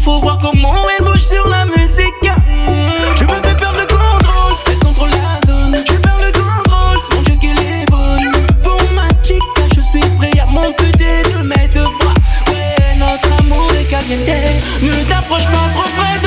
faut voir comment elle bouge sur la musique. Je me fais perdre le contrôle, elle contrôle la zone. Je perds le contrôle, mon Dieu qu'elle est bonne. Pour ma chica, je suis prêt à m'amputer de mes deux bras. Ouais, notre amour est caliente. Ne t'approche pas trop près.